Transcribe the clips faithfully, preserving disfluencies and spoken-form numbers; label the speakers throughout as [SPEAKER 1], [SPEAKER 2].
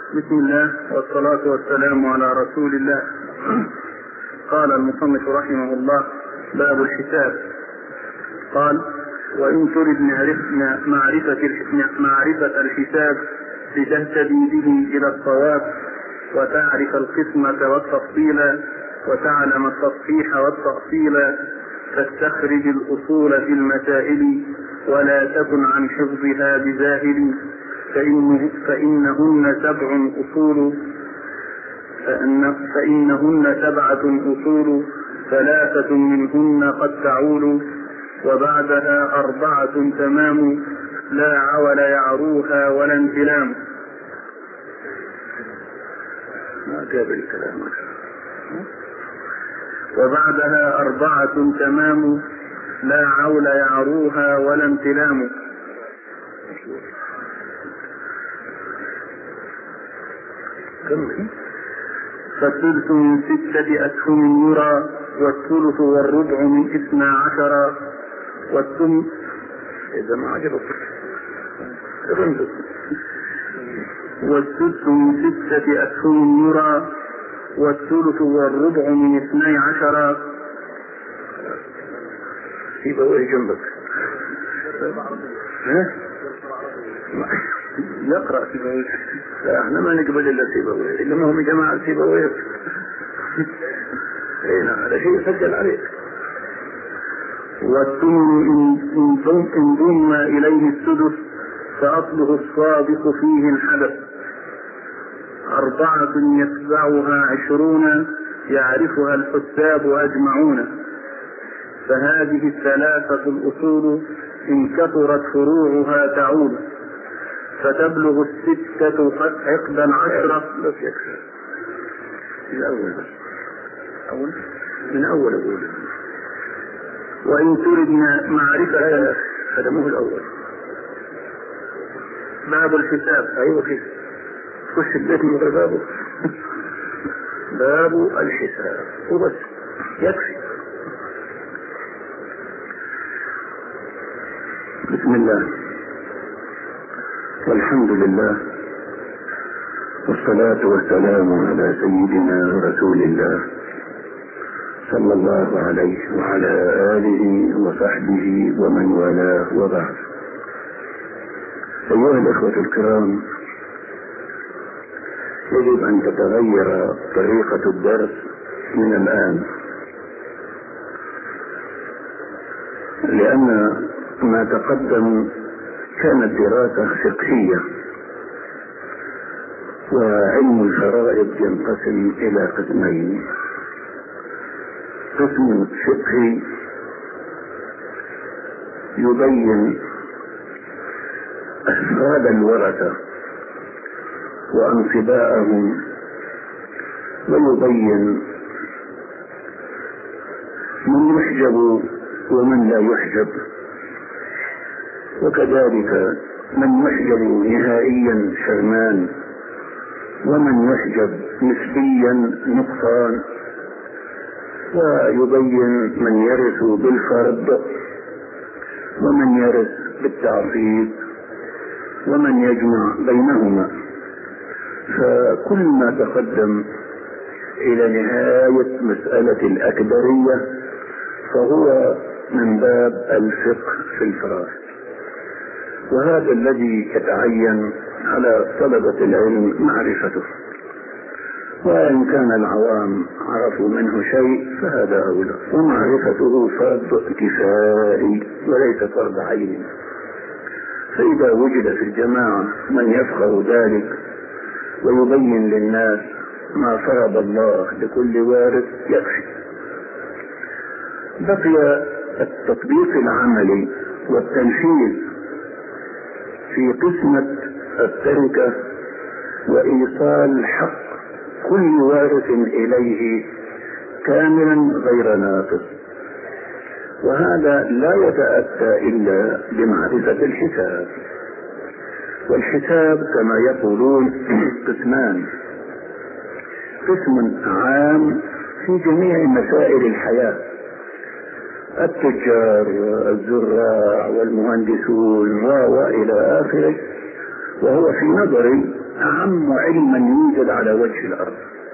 [SPEAKER 1] بسم الله والصلاة والسلام على رسول الله. قال المصنف رحمه الله: باب الحساب. قال: وإن ترد معرفة معرفة الحساب لتهتدي به إلى الصواب وتعرف القسمة والتفصيل وتعلم التصحيح والتأصيل فاستخرج الأصول في المسائل ولا تكن عن حفظها بزاهد فإن فإنهن سبع أصول فإن فإنهن سبعة أصول ثلاثة منهن قد تعول وبعدها أربعة تمام لا عول يعروها ولا انتلام.
[SPEAKER 2] ما جاب الكلام.
[SPEAKER 1] وبعدها أربعة تمام لا عول يعروها ولا انتلام. فالثلث من ستة أسهم يرى والثلث والربع من اثنا عشر والثم
[SPEAKER 2] إذا ما عجبك
[SPEAKER 1] والثلث من ستة أسهم يرى والثلث والربع من اثني عشر.
[SPEAKER 2] سيبويه جنبك. ها؟
[SPEAKER 1] يقرأ سيبويه.
[SPEAKER 2] لا احنا ما نقبل الا سيبويه، الا ما هم جماعة سيبويه. اي نعم، هذا شيء يسجل عليك.
[SPEAKER 1] والثمن إن ضم إليه السدس فأصله الصادق فيه الحدث. أربعة يتبعها عشرون يعرفها الحساب أجمعون. فهذه الثلاثة الأصول إن كثرت فروعها تعود فتبلغ الستة عقدا عشرة.
[SPEAKER 2] بس يكفي من أول بس أول من أول أول.
[SPEAKER 1] وإن ترد معرفة
[SPEAKER 2] هذا مو الأول.
[SPEAKER 1] باب الحساب.
[SPEAKER 2] أيوة كيف خش البيت من غير بابه. باب الحساب وبس يكفي.
[SPEAKER 1] بسم الله والحمد لله والصلاة والسلام على سيدنا رسول الله صلى الله عليه وعلى آله وصحبه ومن والاه وبعد. أيها الأخوة الكرام، يجب أن تتغير طريقة الدرس من الآن، لأن ما تقدم كانت دراسة فقهية، وعلم الفرائض ينقسم إلى قسمين: قسم فقهي يبين أسباب الورثة وأنصباءهم ويبين من يحجب ومن لا يحجب، وكذلك من يحجب نهائيا حرمان ومن يحجب نسبيا نقصان، ويبين من يرث بالفرض ومن يرث بالتعصيب ومن يجمع بينهما. فكل ما تقدم إلى نهاية مسألة الأكبرية فهو من باب الفقه في الفرائض، وهذا الذي يتعين على طلبة العلم معرفته، وإن كان العوام عرفوا منه شيء فهذا أولى، ومعرفته فرض كفائي وليس فرض عين. فإذا وجد في الجماعة من يفقه ذلك ويبين للناس ما فرض الله لكل وارث يكفي. بقي التطبيق العملي والتنفيذ في قسمة التركة وإيصال حق كل وارث إليه كاملا غير ناقص، وهذا لا يتأتى إلا بمعرفة الحساب. والحساب كما يقولون قسمان: قسم عام في جميع مسائل الحياة، التجار والزراع والمهندسون وإلى آخره، وهو في نظري أعم علما يوجد على وجه الأرض،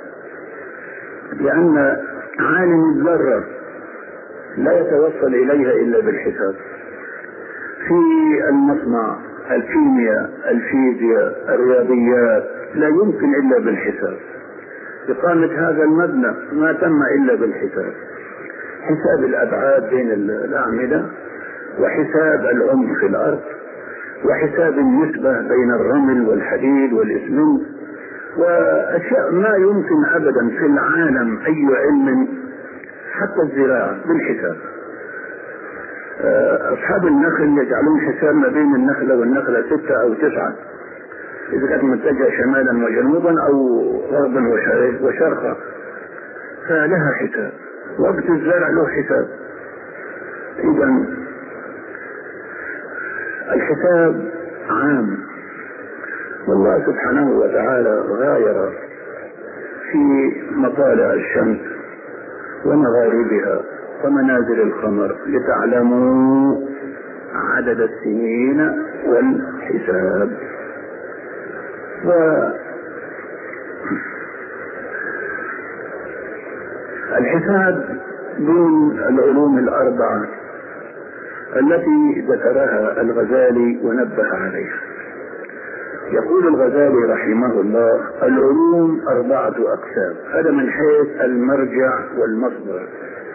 [SPEAKER 1] لأن عالم الذرة لا يتوصل إليها إلا بالحساب. في المصنع، الكيمياء، الفيزياء، الرياضيات، لا يمكن إلا بالحساب. إقامة هذا المبنى ما تم إلا بالحساب، حساب الأبعاد بين الأعمدة، وحساب العمق في الأرض، وحساب النسبة بين الرمل والحديد والإسمنت، وأشياء ما يمكن أبدا في العالم أي علم، حتى الزراعة بالحساب. أصحاب النخل يجعلون حساب ما بين النخلة والنخلة ستة أو تسعة، إذا كانت متجهة شمالا وجنوبا أو غربا وشرقا، فلها حساب. وقت الزرع له حساب. إذا الحساب عام، والله سبحانه وتعالى غاير في مطالع الشمس ومغاربها ومنازل القمر لتعلموا عدد السنين والحساب. والحساب من العلوم الأربعة التي ذكرها الغزالي ونبه عليها. يقول الغزالي رحمه الله: العلوم أربعة أقسام. هذا من حيث المرجع والمصدر.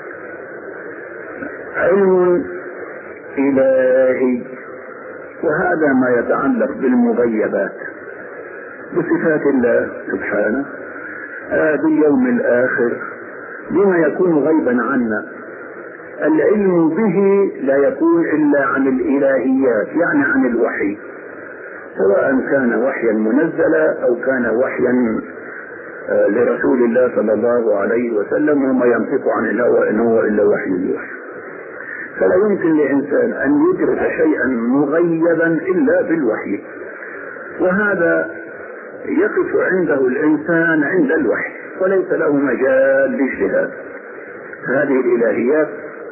[SPEAKER 1] علم إلهي، وهذا ما يتعلق بالمغيبات، بصفات الله سبحانه، باليوم الآخر، بما يكون غيبا عنا. العلم به لا يكون إلا عن الإلهيات، يعني عن الوحي، سواء كان وحيا منزلا أو كان وحيا لرسول الله صلى الله عليه وسلم، وما ينطق عن الهوى إن هو إلا وحي يوحى. فلا يمكن لإنسان أن يدرك شيئا مغيبا إلا بالوحي، وهذا يقف عنده الإنسان عند الوحي، وليس له مجال لاجتهاد. هذه الإلهيات.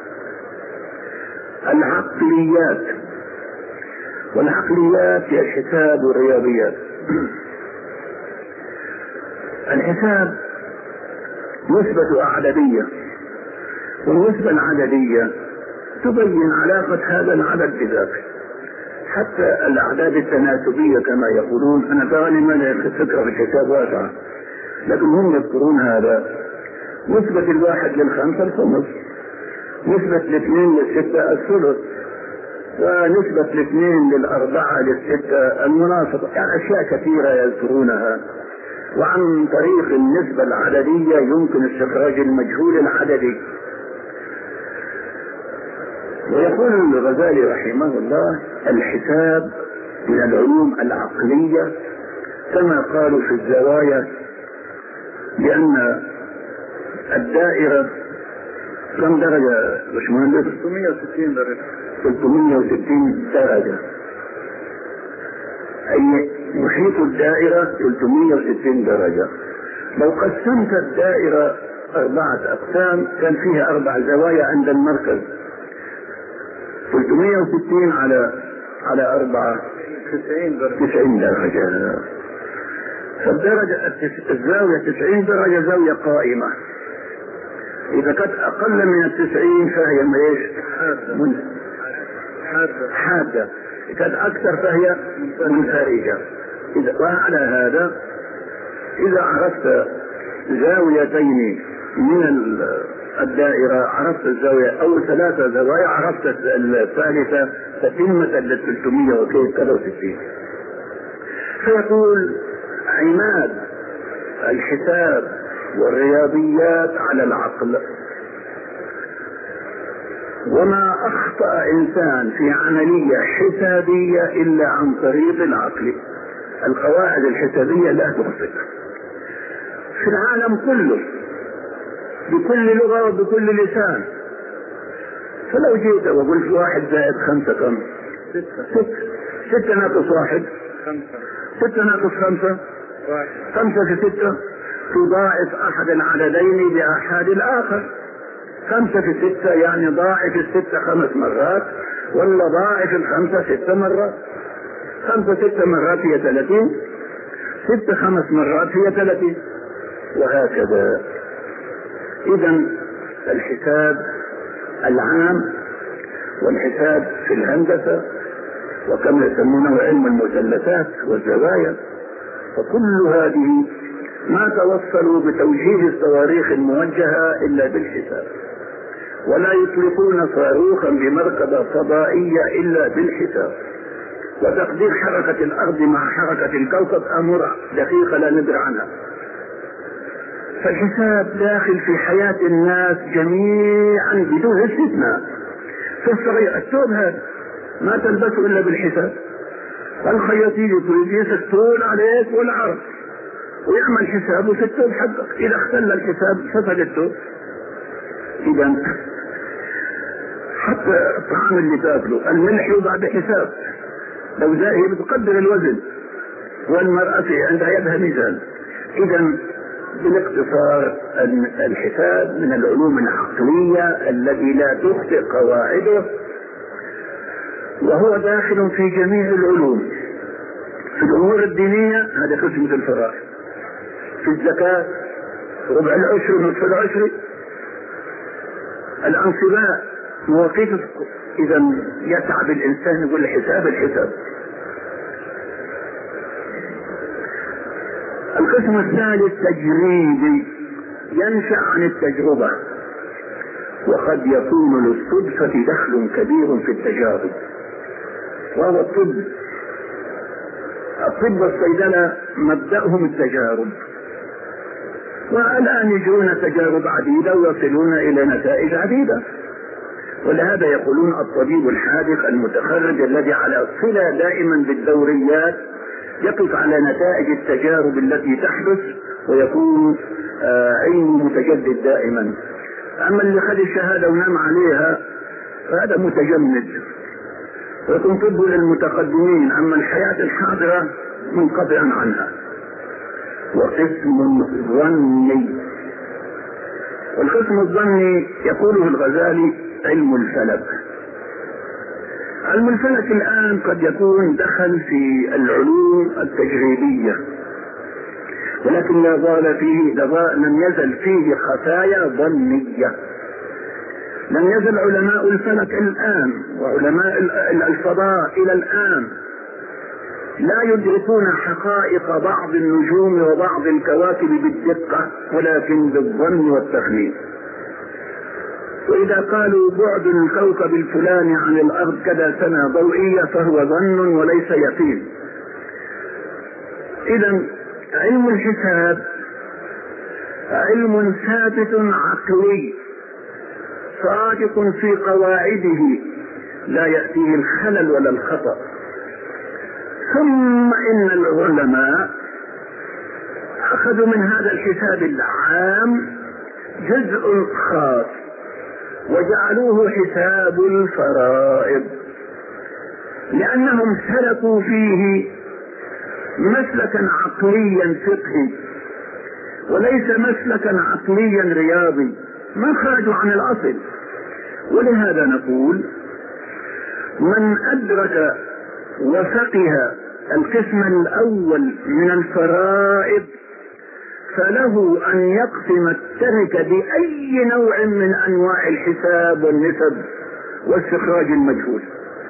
[SPEAKER 1] العقليات، والعقليات هي الحساب والرياضيات. الحساب نسبة عددية، والنسبة العددية تبين علاقة هذا العدد بذاته. حتى الأعداد التناسبية كما يقولون، أنا غالبا الفكرة في الحساب واسعة، لكن هم يذكرون هذا: نسبة الواحد للخمسة الخمس، نسبة الاثنين للستة الثلث، ونسبة الاثنين للأربعة للستة المناصفة. يعني أشياء كثيرة يذكرونها. وعن طريق النسبة العددية يمكن استخراج المجهول العددي. ويقول الغزالي رحمه الله: الحساب من العلوم العقلية، كما قالوا في الزوايا، لأن الدائرة كم درجة باشمهندس؟
[SPEAKER 2] ثلاثمائة وستين درجة.
[SPEAKER 1] ثلاثمائة وستين درجة، أي محيط الدائرة ثلاثمائة وستين درجة. لو قسمت الدائرة أربعة أقسام كان فيها أربع زوايا عند المركز. ثلاثمائة وستين على على أربعة
[SPEAKER 2] تسعين درجة.
[SPEAKER 1] تسعين درجة. فالدرجة الزاوية تسعين درجة زاوية قائمة. إذا كانت أقل من التسعين فهي ايش؟
[SPEAKER 2] حادة. حادة.
[SPEAKER 1] حادة. إذا كانت أكثر فهي منفرجة. إذا وعلى هذا إذا عرفت زاويتين من الدائرة عرفت الزاوية، أو ثلاثة زوايا عرفت الثالثة تتمة لل ثلاثمائة وثلاثة وستين. فيقول: عماد الحساب والرياضيات على العقل، وما أخطأ إنسان في عملية حسابية إلا عن طريق العقل. القواعد الحسابية لا تخطئ في العالم كله بكل لغة وبكل لسان. فلو جيت وقلت واحد زائد خمسة كم؟
[SPEAKER 2] ستة.
[SPEAKER 1] ستة. ستة ناقص واحد
[SPEAKER 2] خمسة.
[SPEAKER 1] ستة ناقص خمسة
[SPEAKER 2] واحد.
[SPEAKER 1] خمسة في ستة تضاعف أحد العددين بأحد الآخر. خمسة في ستة يعني ضاعف الستة خمس مرات، ولا ضاعف الخمسة ست مرات. خمسة ست مرات هي ثلاثين، ست خمس مرات هي ثلاثين، وهكذا. إذا الحساب العام والحساب في الهندسة وكما يسمونه علم المثلثات والزوايا، فكل هذه ما توصلوا بتوجيه الصواريخ الموجهة إلا بالحساب، ولا يطلقون صاروخا بمركبة فضائية إلا بالحساب، وتقدير حركة الأرض مع حركة الكوكب أمور دقيقة لا ندري عنها. فالحساب داخل في حياة الناس جميعا بدون استثناء. في الصغير الثوب هذا ما تلبسه إلا بالحساب، الخياط يجي يقيس الطول عليك والعرض ويعمل حسابه في الثوب حقك، إذا اختل الحساب فسد الثوب. إذا حتى الطعام اللي تاكله الملح يوضع بحساب، لو زاهي بتقدر الوزن، والمرأة عندها يدها ميزان. إذا بالاختصار الحساب من العلوم العقلية التي لا تخطئ قواعده، وهو داخل في جميع العلوم. في الأمور الدينية هذا قسمة الفرائض، في الزكاة ربع العشر ونصف العشر، الأنصباء مواقيت. إذا يتعب الإنسان يقول الحساب الحساب. القسم الثالث تجريبي، ينشأ عن التجربة، وقد يكون للصدفة دخل كبير في التجارب، وهو الطب. الطب والصيدلة مبدأهم التجارب، والآن يجرون تجارب عديدة ويصلون إلى نتائج عديدة. ولهذا يقولون الطبيب الحاذق المتخرج الذي على صلة دائما بالدوريات يقف على نتائج التجارب التي تحدث ويكون علم متجدد دائما. أما اللي خذ الشهادة ونام عليها فهذا متجمد، ويكون طب للمتقدمين، أما الحياة الحاضرة منقطعا عنها. وقسم ظني، والقسم الظني يقوله الغزالي علم الفلك. علم الفلك الآن قد يكون دخل في العلوم التجريبية، ولكن لا زال فيه لم يزل فيه خفايا ظنية. لم يزل علماء الفلك الآن وعلماء الفضاء إلى الآن لا يدركون حقائق بعض النجوم وبعض الكواكب بالدقة، ولكن بالظن والتخمين. وإذا قالوا بعد الكوكب الفلاني عن الأرض كذا سنة ضوئية فهو ظن وليس يقين. إذا علم الحساب علم ثابت عقلي صادق في قواعده، لا يأتيه الخلل ولا الخطأ. ثم إن العلماء أخذوا من هذا الحساب العام جزء خاص وجعلوه حساب الفرائض، لأنهم سلكوا فيه مسلكا عقليا فقهي وليس مسلكا عقليا رياضي، ما خرجوا عن الأصل. ولهذا نقول من أدرك وفقه القسم الأول من الفرائض فله أن يقسم التركة بأي نوع من أنواع الحساب والنسب واستخراج المجهول.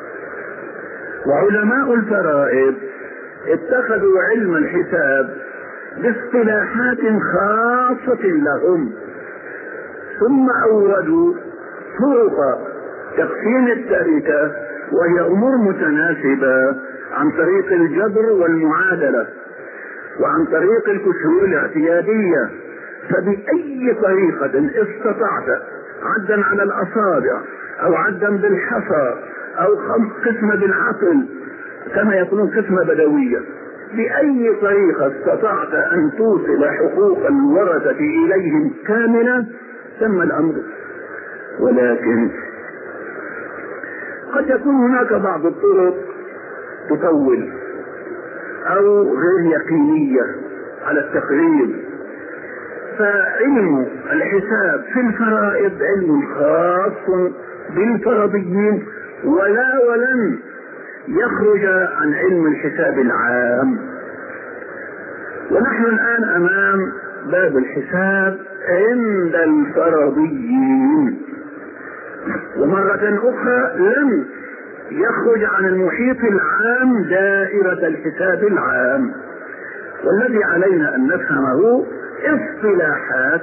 [SPEAKER 1] وعلماء الفرائض اتخذوا علم الحساب باصطلاحات خاصة لهم، ثم أوردوا طرق تقسيم التركة وهي أمور متناسبة عن طريق الجبر والمعادلة وعن طريق الكسور الاعتيادية. فبأي طريقة استطعت، عدا على الأصابع أو عدا بالحصى أو قسمة بالعقل كما يكون قسمة بدوية، بأي طريقة استطعت أن توصل حقوق الورثة إليهم كاملة تم الأمر. ولكن قد يكون هناك بعض الطرق تطول أو غير يقينية على التقريب. فعلم الحساب في الفرائض علم خاص بالفرضيين، ولا ولن يخرج عن علم الحساب العام. ونحن الآن أمام باب الحساب عند الفرضيين، ومرة أخرى لم يخرج عن المحيط العام دائرة الحساب العام، والذي علينا أن نفهمه اصطلاحات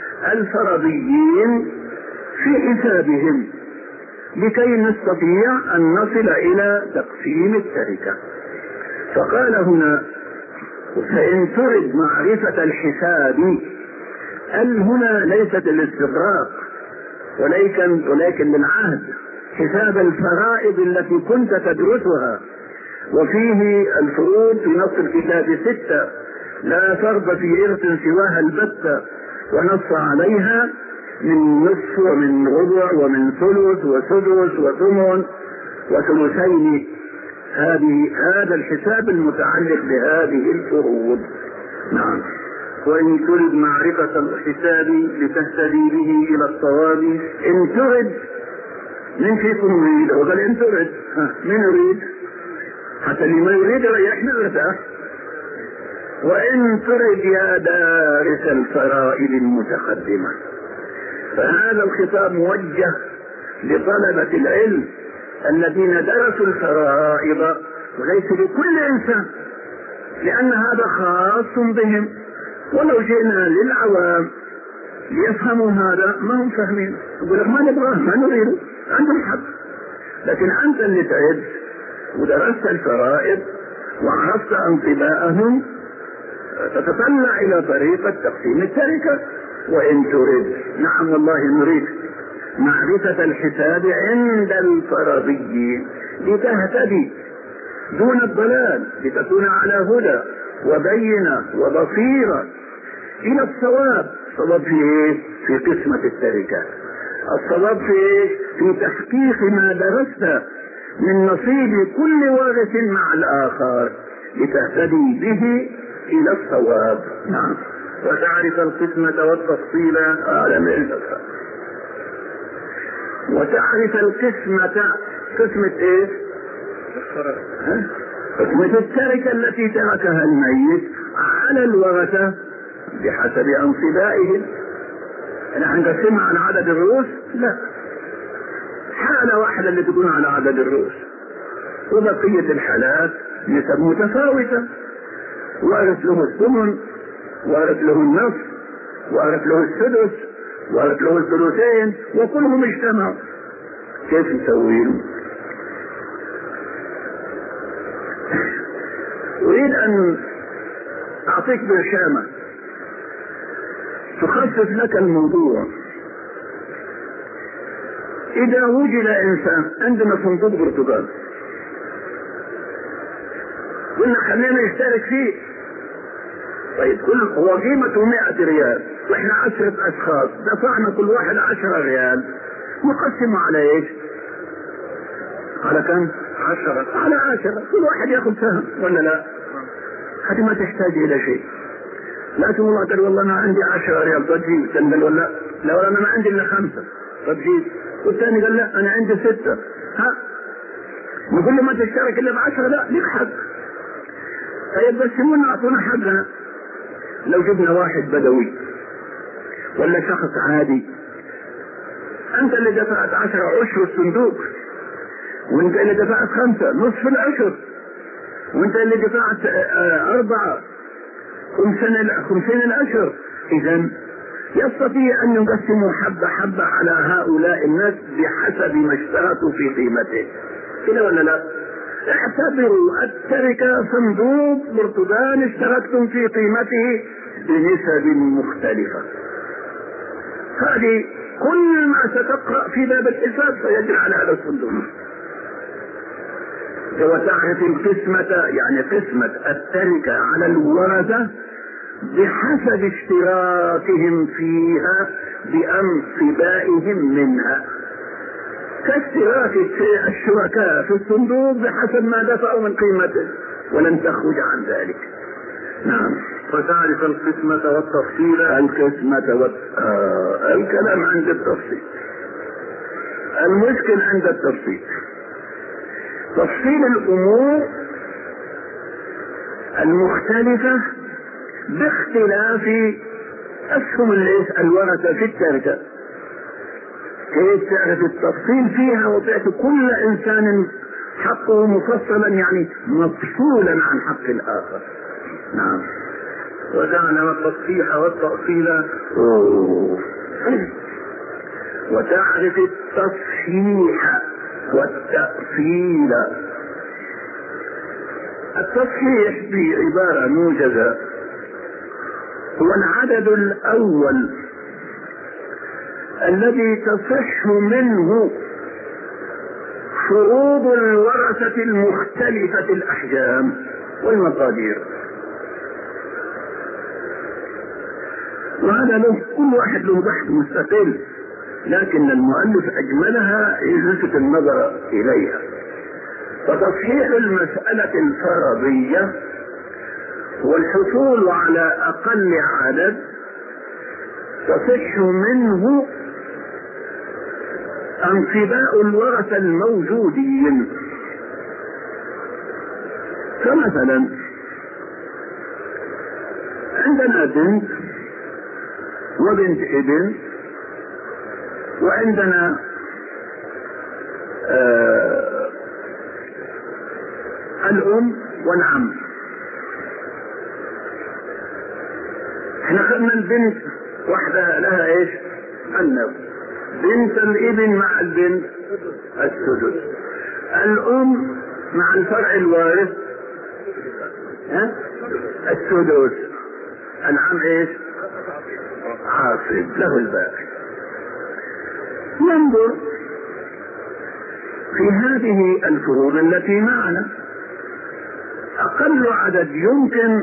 [SPEAKER 1] الفرضيين في حسابهم لكي نستطيع أن نصل إلى تقسيم التركة. فقال هنا: فإن ترد معرفة الحساب، ال هنا ليست الاستغراق ولكن ولكن للعهد، حساب الفرائض التي كنت تدرسها، وفيه الفروض في نص الكتاب ستة، لا فرض في إرث سواها البتة، ونص عليها من نصف ومن ربع ومن ثلث وسدس وثمن وثلثين. هذه هذا الحساب المتعلق بهذه الفروض. نعم.
[SPEAKER 2] وإن ترد معرفة الحساب لتهتدي به إلى الصواب.
[SPEAKER 1] إن ترد من فيكم يريد؟ وقال إن ترد من يريد؟ حتى اللي ما يريد يحمل ارتاح. وإن ترد يا دارس الفرائض المتقدمة، فهذا الخطاب موجه لطلبة العلم الذين درسوا الفرائض، وليس لكل إنسان، لأن هذا خاص بهم. ولو جئنا للعوام ليفهموا هذا ما هم فاهمين، يقول لك ما نبغاه ما نريده، عندهم حق. لكن أنت اللي تعبت ودرست الفرائض وعرفت انطباءهم، تتطلع إلى طريقة تقسيم التركة. وإن تريد، نعم والله نريد معرفة الحساب عند الفرضيين لتهتدي دون الضلال، لتكون على هدى وبينة وبصيرة إلى الصواب. الصواب في إيه؟ في قسمة التركة. الصواب في إيه؟ في تحقيق ما درست من نصيب كل وارث مع الآخر لتهتدي به إلى الصواب. نعم.
[SPEAKER 2] وتعرف القسمة والتفصيل.
[SPEAKER 1] هذا من الأسفل. وتعرف القسمة، قسمة إيه؟ قسمة التركة التي تركها الميت على الورثة بحسب أنصبائهم. نحن نقسمها على عدد الرؤوس؟ لا، حالة واحدة اللي تكون على عدد الرؤوس، وبقية الحالات نسب متفاوتة. وارث له الثمن، وارث له النصف، وارث له السدس، وارث له الثلثين، وكلهم اجتمعوا. كيف يسويهم؟ أريد أن أعطيك برشامة تخفف لك الموضوع. إذا وجد إنسان عندنا صندوق برتقال، قلنا خلينا نشترك فيه، طيب كل هو قيمته مئة ريال، واحنا عشرة أشخاص دفعنا كل واحد عشرة ريال، نقسمه على ايش؟ على كم؟
[SPEAKER 2] عشرة.
[SPEAKER 1] على عشرة، كل واحد ياخذ سهم ولا لا؟ حتى ما تحتاج إلى شيء. لكن والله قال والله أنا عندي عشرة ريال، طب جيب. قال ولا لا والله أنا ما عندي إلا خمسة، طب جيب. والثاني قال لا أنا عندي ستة. ها؟ نقول له ما تشترك إلا بعشرة؟ لا، لك حق. طيب بس يقولنا أعطونا حقنا. لو جبنا واحد بدوي ولا شخص عادي، أنت اللي دفعت عشرة عشر الصندوق، وأنت اللي دفعت خمسة نصف العشر، وأنت اللي دفعت أربعة خمسين خمسين العشر. إذن يستطيع أن يقسموا حبة حبة على هؤلاء الناس بحسب ما اشترطوا في قيمته، كده ولا لا؟ اعتبروا التركة صندوق برتقال اشتركتم في قيمته بنسب مختلفة. هذه كل ما ستقرأ في باب الحساب سيجري على هذا الصندوق. وتعرف القسمة يعني قسمة التركة على الورثة بحسب اشتراكهم فيها بأنصبائهم منها، كاشتراك الشركاء في الصندوق بحسب ما دفعوا من قيمته، ولن تخرج عن ذلك. نعم.
[SPEAKER 2] وتعرف القسمة والتفصيل.
[SPEAKER 1] القسمة وال... آه الكلام عند التفصيل، المشكل عند التفصيل. تفصيل الأمور المختلفة باختلاف أسهم الورثة في التركة، كيف تعرف التفصيل فيها وتعطي كل إنسان حقه مفصلا، يعني مفصولا عن حق الآخر. نعم.
[SPEAKER 2] وجعل التصحيح والتأصيل
[SPEAKER 1] وتعرف التصحيح والتأصيل. التصحيح بعبارة موجزة هو العدد الأول الذي تصح منه فروض الورثة المختلفة الأحجام والمقادير، وهذا له كل واحد له بحث مستقل، لكن المؤلف أجملها يلفت النظر إليها. فتصحيح المسألة الفرضية هو الحصول على أقل عدد تصح منه انقباء الورثة الموجودين. فمثلا عندنا بنت وبنت ابن، وعندنا آه الأم والعم. احنا خدنا البنت واحدة لها ايش؟ النصف. بنت الابن مع البنت السدس. الأم مع الفرع الوارث ها السدس. العم ايش؟ عاصب له الباقي. ننظر في هذه الفروض التي معنا. أقل عدد يمكن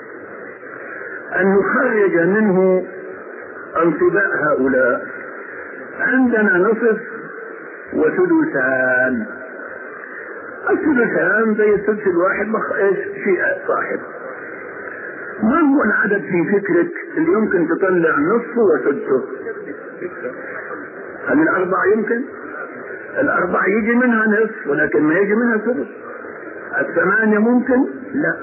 [SPEAKER 1] أن نخرج منه انطباع هؤلاء عندنا نصف وسدسان. السدسان زي السدس الواحد بخ ايش شيء صاحب. ما هو العدد في فكرك اللي يمكن تطلع نصفه وسدسه؟ هل الأربعة يمكن؟ الأربعة يجي منها نصف ولكن ما يجي منها سدس. الثمانية ممكن؟ لا.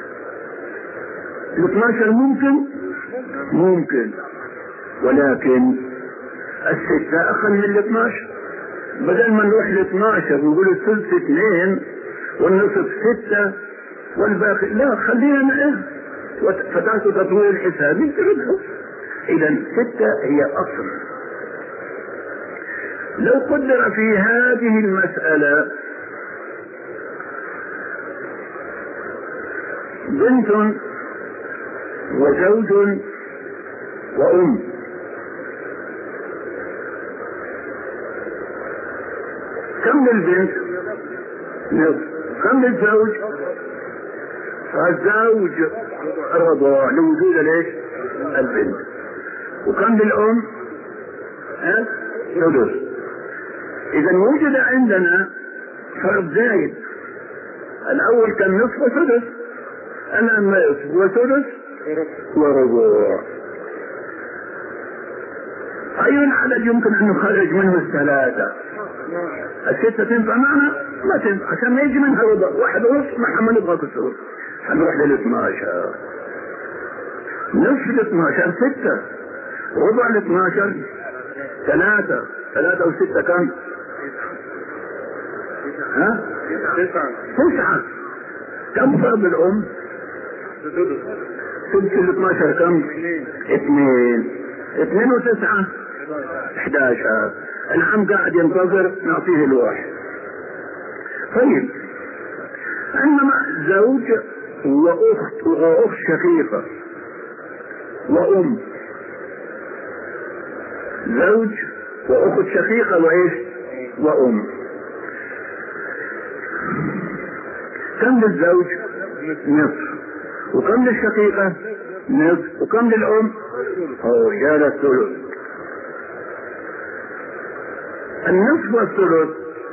[SPEAKER 1] الاثناشر ممكن؟ ممكن، ولكن الستة أقل من الاثناشر. بدل ما نروح الاثناشر ونقول الثلث اثنين والنصف ستة والباقي لا، خلينا ايه فتاة تطوير الحسابي تردهم. إذا ستة هي أصل. لو قدر في هذه المسألة بنت وزوج وأم، كم للبنت؟ نصف. كم للزوج؟ الزوج الرضاع لوجود ليش؟ البنت. وكم للأم؟ ها؟ سدس. إذا وجد عندنا فرق زايد. الأول كان نصف وسدس، الآن نصف وسدس وربع. أي العدد يمكن أن نخرج منه الثلاثة؟ الستة تنفع معنا؟ ما تنفع، عشان ما يجي منها ربع. واحد ونص ما نبغى كسور، حنروح للاثناشر. نصف الاثناشر ستة، ربع الاثناشر ثلاثة. ثلاثة وستة كم؟ ها؟ تسعة. تسعة. كم فرض الأم؟ سدس الاثناشر كم؟ اثنين. اثنين وتسعة احداشر. العم قاعد ينتظر نعطيه الواحد. طيب عندما زوج وأخت وأخت شقيقة وأم، زوج وأخت شقيقة وإيش؟ وأم. كم للزوج؟ نصف. وكم للشقيقة؟ نصف. وكم للأم؟ أو جال الثلث. النصف والثلث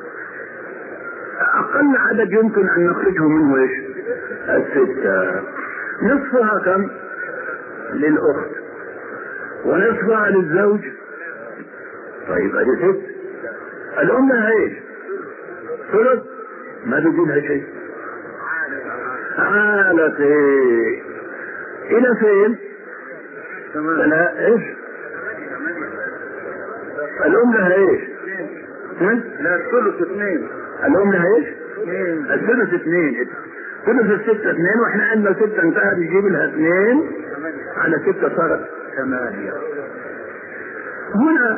[SPEAKER 1] أقل عدد يمكن أن نخرجه منه إيش؟ الستة. نصفها كم؟ للأخت ونصفها للزوج. طيب هذه ست. الأم لها إيش؟ ثلث. ما بيجي لها شيء. حالتي إلى فين؟ لا إيش؟ الأم لها إيش؟
[SPEAKER 2] لا الثلث اثنين.
[SPEAKER 1] الأم لها إيش؟ الثلث اثنين. ثلث الستة اثنين، وإحنا عندنا ستة انتهت يجيب لها اثنين على ستة صارت ثمانية. هنا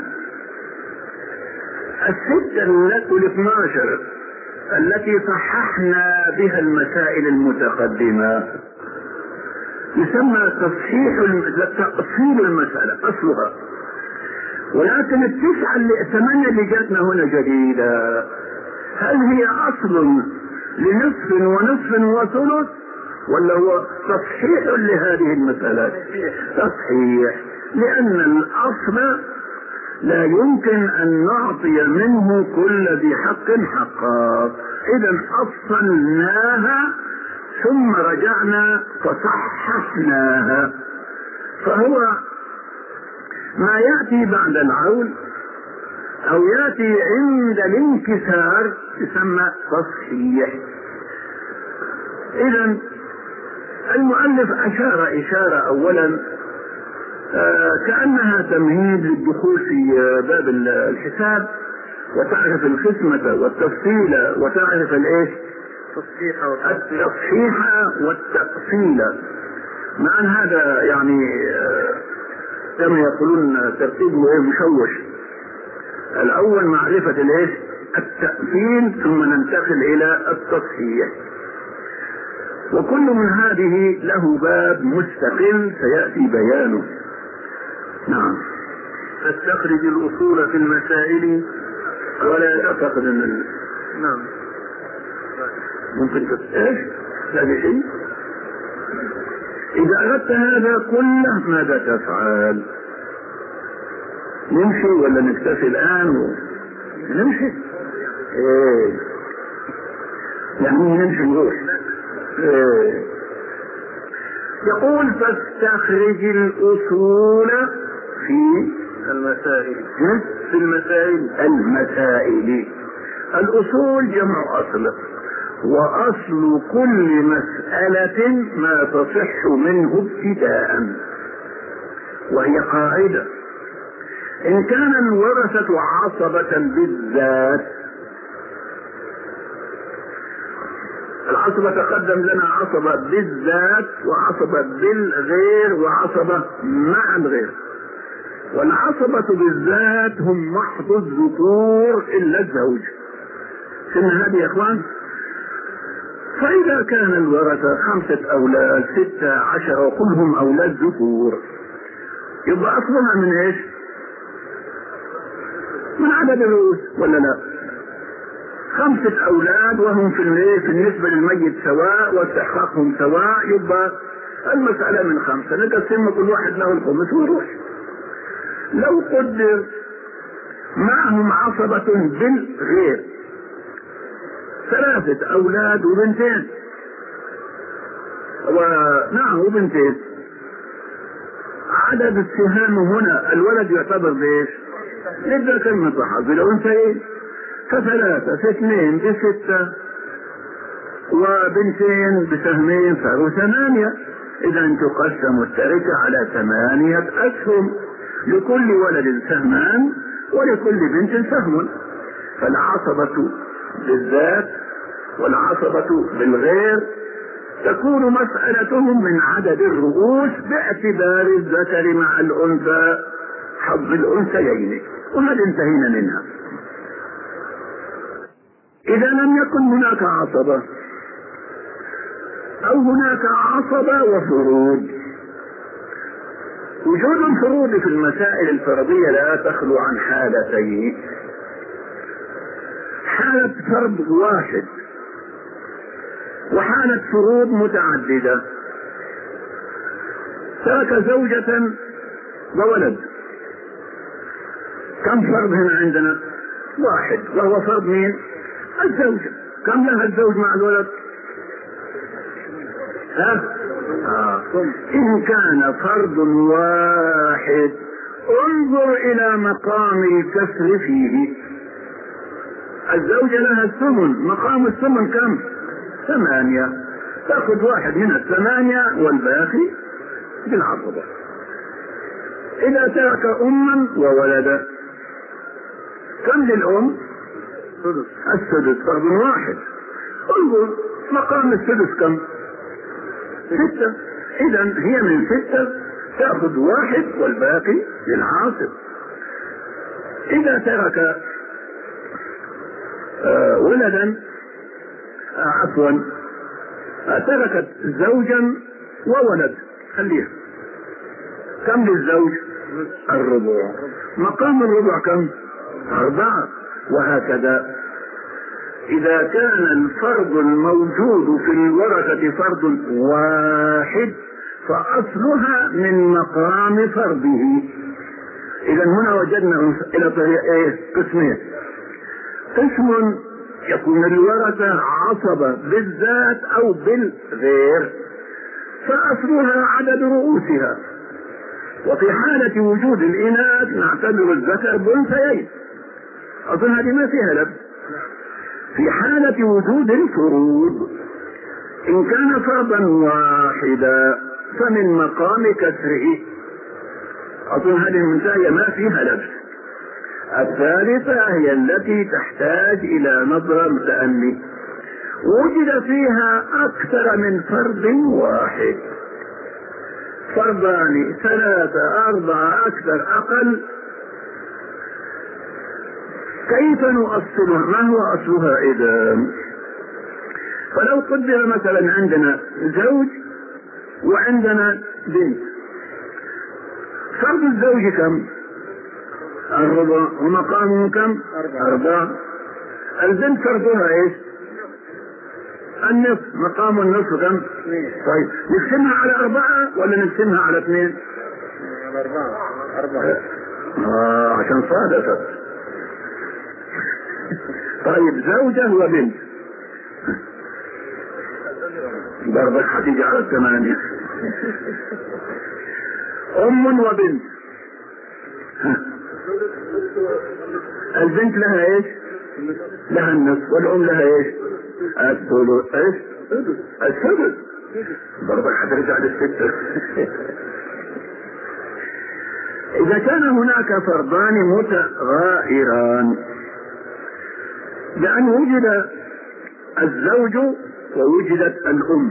[SPEAKER 1] الستة والاثناشر التي صححنا بها المسائل المتقدمة يسمى تصحيح تأصيل المسألة أصلها. ولكن التسعة اللي الثمانية اللي جاتنا هنا جديدة، هل هي أصل لنصف ونصف وثلث ولا هو تصحيح لهذه المسألة؟ تصحيح، لأن الأصل لا يمكن أن نعطي منه كل ذي حق حقا. إذا أصلناها ثم رجعنا فصححناها. فهو ما يأتي بعد العول أو يأتي عند الانكسار يسمى تصحيح. إذا المؤلف أشار إشارة أولا آه كأنها تمهيد للدخول في باب الحساب، وتعرف القسمة والتفصيل وتعرف الايش؟ التصحيح والتفصيل. مع أن هذا يعني آه كما يقولون ترتيبه مشوش. الأول معرفة الايش؟ التأثير، ثم ننتقل إلى التصحيح. وكل من هذه له باب مستقل سيأتي بيانه. نعم.
[SPEAKER 2] تستخرج الأصول في المسائل
[SPEAKER 1] ولا تعتقد أن ال...
[SPEAKER 2] نعم
[SPEAKER 1] ممكن ايش؟ هذا شيء. إذا أردت هذا كله ماذا تفعل؟ نمشي ولا نكتفي الآن و... نمشي؟ ايه يعني نمشي نروح. ايه. يقول فاستخرج الأصول في
[SPEAKER 2] المسائل.
[SPEAKER 1] في المسائل. المسائل الأصول جمع أصل، وأصل كل مسألة ما تصح منه ابتداء، وهي قاعدة: إن كان الورثة عصبة بالذات، العصبة تقدم لنا عصبة بالذات وعصبة بالغير وعصبة مع الغير، والعصبة بالذات هم محض الذكور إلا الزوج. سمع هذه يا إخوان؟ فإذا كان الورثة خمسة أولاد ستة عشر وكلهم أولاد ذكور، يبقى أصلها من إيش؟ من عدد الرؤوس ولا لا؟ خمسة أولاد وهم في في النسبة للميت سواء واستحقاقهم سواء، يبقى المسألة من خمسة نقسم كل واحد له الخمس ويروح. لو قدر معهم عصبة بالغير ثلاثة أولاد وبنتين، ونعم وبنتين، عدد السهام هنا الولد يعتبر بإيش؟ نقدر كلمة صحابي لو انتهي فثلاثة في اثنين بستة وبنتين بسهمين صاروا ثمانية. إذا تقسم التركة على ثمانية أسهم، لكل ولد سهمان ولكل بنت سهم. فالعصبة بالذات والعصبة بالغير تكون مسألتهم من عدد الرؤوس باعتبار الذكر مع الأنثى حظ الأنثيين، وهذا انتهينا منها. إذا لم يكن هناك عصبة أو هناك عصبة وفروض، وجود الفروض في المسائل الفرضية لا تخلو عن حالتين: حالة فرض واحد وحالة فروض متعددة. ترك زوجة وولد، كم فرض هنا عندنا؟ واحد، وهو فرض مين؟ الزوجة. كم لها الزوج مع الولد؟ ها؟ آه. إن كان فرض واحد انظر إلى مقام الكسر فيه. الزوجة لها الثمن، مقام الثمن كم؟ ثمانية. تأخذ واحد من الثمانية والباقي بالعصبة. إذا ترك أما وولدا كم للأم؟ السدس، فرض واحد. انظر مقام السدس كم؟ ستة. إذا هي من ستة تأخذ واحد والباقي للعاصب. إذا ترك آه ولدا آه عفوا آه تركت زوجا وولد، خليها كم للزوج؟ الربع. مقام الربع كم؟ أربعة. وهكذا إذا كان الفرض الموجود في الورثة فرض واحد فأصلها من مقام فرضه. إذا هنا وجدنا إلى طريق إيه؟ قسمين. قسم يكون الورثة عصبة بالذات أو بالغير فأصلها عدد رؤوسها، وفي حالة وجود الإناث نعتبر الذكر بأنثيين. أظن هذه ما فيها لبس. في حالة وجود الفروض إن كان فرضا واحدا فمن مقام كسره. أظن هذه المنتهية ما فيها لبس. الثالثة هي التي تحتاج إلى نظرة متأني، وجد فيها أكثر من فرض واحد، فرضان ثلاثة أربعة أكثر أقل، كيف نؤصلها؟ ما هو أصلها إذا؟ فلو قدر مثلا عندنا زوج وعندنا بنت، فرض الزوج كم؟ الربع. ومقامه كم؟ أربعة. البنت فرضها إيش؟ النصف. مقام النصف كم؟ طيب نقسمها على أربعة ولا نقسمها على اثنين؟
[SPEAKER 2] على أربعة. أربعة.
[SPEAKER 1] آه عشان صادفت. طيب زوجة وبنت برضك حتيجي على الثمانية. أم وبنت، البنت لها ايش؟ لها النصف، والأم لها ايش؟ الثلث. ايش؟ الثلث. برضك حترجع للستة. إذا كان هناك فرضان متغايران، لأن وجد الزوج ووجدت الأم،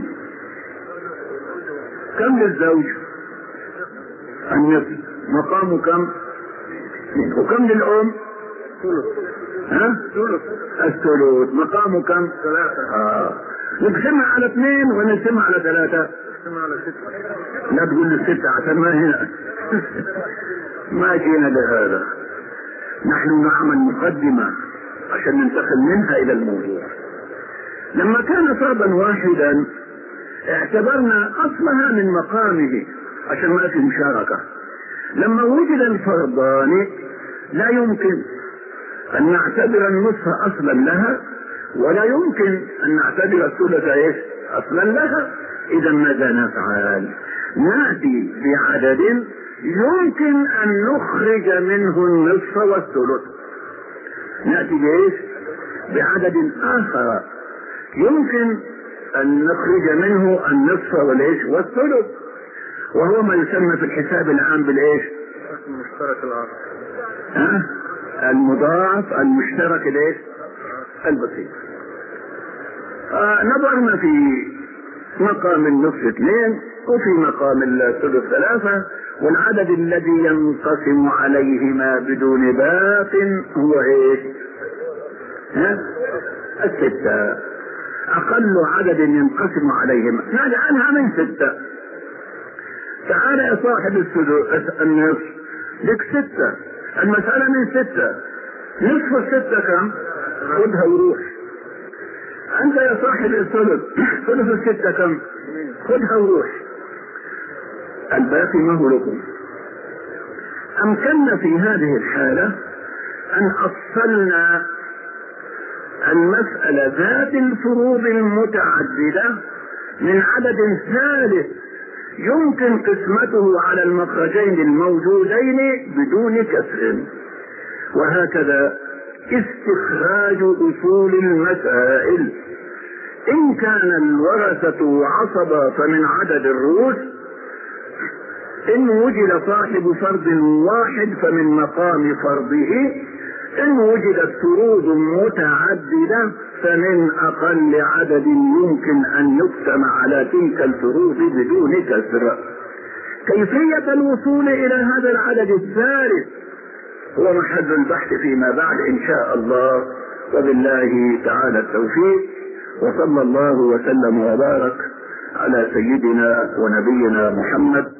[SPEAKER 1] كم للزوج؟ النصف. مقامه كم؟ وكم للأم؟ ها؟ الثلث. مقامه كم؟ ثلاثة. آه. نقسمها على اثنين ونقسمها على ثلاثة.
[SPEAKER 2] نقسمها على ستة.
[SPEAKER 1] لا تقول لي ستة عشان ما هنا. ما جينا لهذا، نحن نعمل مقدمة عشان ننتقل منها إلى الموضوع. لما كان فرضا واحدا اعتبرنا أصلها من مقامه عشان ما في مشاركة. لما وجد الفرضان لا يمكن أن نعتبر النصف أصلا لها، ولا يمكن أن نعتبر الثلث إيش أصلا لها. إذا ماذا نفعل؟ نأتي بعدد يمكن أن نخرج منه النصف والثلث. نأتي بإيش؟ بعدد آخر يمكن أن نخرج منه النصف والإيش والثلث، وهو ما يسمى في الحساب العام بالإيش؟
[SPEAKER 2] المشترك الآخر.
[SPEAKER 1] ها؟ المضاعف المشترك الإيش؟ البسيط. آه نظرنا في مقام النصف اثنين وفي مقام الثلث ثلاثة، والعدد الذي ينقسم عليهما بدون باق هو ايش؟ ها؟ الستة. اقل عدد ينقسم عليهما نجعلها من ستة. تعال يا صاحب الثلث النصف لك ستة، المسألة من ستة، نصف الستة كم؟ خذها وروح. انت يا صاحب الثلث ثلث الستة كم؟ خذها وروح. الباقي ما هو لكم. أمكننا في هذه الحالة أن أصلنا المسألة ذات الفروض المتعددة من عدد ثالث يمكن قسمته على المخرجين الموجودين بدون كسر. وهكذا استخراج أصول المسائل. إن كان الورثة عصبة فمن عدد الرؤوس إن وجد صاحب فرض واحد فمن مقام فرضه، إن وجدت فروض متعددة فمن أقل عدد يمكن أن يقسم على تلك الفروض بدون كسر. كيفية الوصول إلى هذا العدد الثالث هو محل البحث فيما بعد إن شاء الله، وبالله تعالى التوفيق، وصلى الله وسلم وبارك على سيدنا ونبينا محمد